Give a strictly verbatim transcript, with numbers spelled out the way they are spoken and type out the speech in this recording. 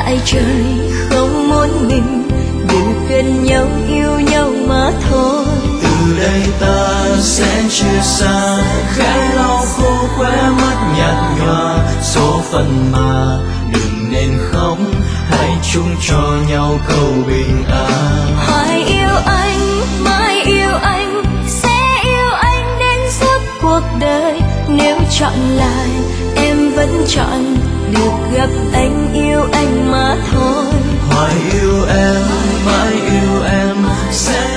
tại trời không muốn mình được gần nhau yêu nhau mà thôi. Từ đây ta sẽ chia xa, khẽ lau khô khóe mắt nhạt nhòa, số phận mà đừng nên khóc, hãy chung cho nhau câu bình an. Hoài yêu anh, mãi yêu anh, sẽ yêu anh đến suốt cuộc đời. Nếu chọn lại em vẫn chọn được gặp anh, yêu anh mà thôi. Hoài yêu em, mãi yêu em, sẽ